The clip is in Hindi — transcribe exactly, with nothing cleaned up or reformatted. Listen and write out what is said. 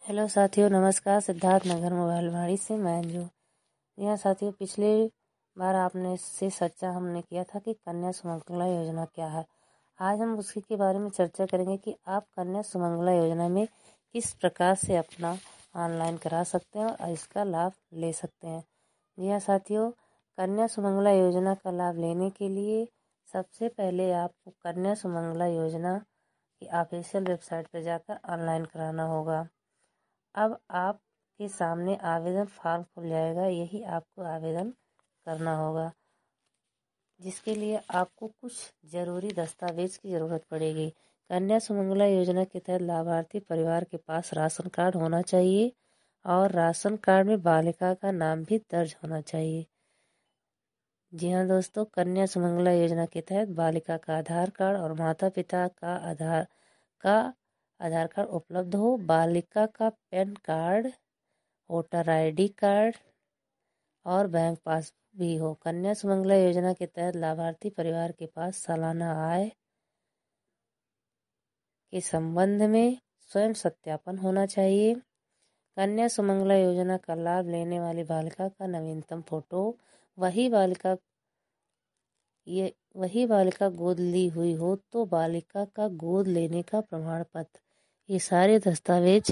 हेलो साथियों, नमस्कार। सिद्धार्थ नगर मोबाइल वाड़ी से मैं अंजू। यहाँ साथियों, पिछले बार आपने से चर्चा हमने किया था कि कन्या सुमंगला योजना क्या है। आज हम उसी के बारे में चर्चा करेंगे कि आप कन्या सुमंगला योजना में किस प्रकार से अपना ऑनलाइन करा सकते हैं और इसका लाभ ले सकते हैं। जी हाँ साथियों, कन्या सुमंगला योजना का लाभ लेने के लिए सबसे पहले आपको कन्या सुमंगला योजना की ऑफिशियल वेबसाइट पर जाकर ऑनलाइन कराना होगा। अब आपके सामने आवेदन फॉर्म खुल जाएगा, यही आपको आवेदन करना होगा, जिसके लिए आपको कुछ ज़रूरी दस्तावेज की ज़रूरत पड़ेगी। कन्या सुमंगला योजना के तहत लाभार्थी परिवार के पास राशन कार्ड होना चाहिए और राशन कार्ड में बालिका का नाम भी दर्ज होना चाहिए। जी हाँ दोस्तों, कन्या सुमंगला योजना के तहत बालिका का आधार कार्ड और माता पिता का आधार का आधार कार्ड उपलब्ध हो, बालिका का PAN card, voter ID card और बैंक पास भी हो। कन्या सुमंगला योजना के तहत लाभार्थी परिवार के पास सालाना आय के संबंध में स्वयं सत्यापन होना चाहिए। कन्या सुमंगला योजना का लाभ लेने वाली बालिका का नवीनतम फोटो, वही बालिका ये वही बालिका गोद ली हुई हो तो बालिका का गोद लेने का प्रमाण पत्र, ये सारे दस्तावेज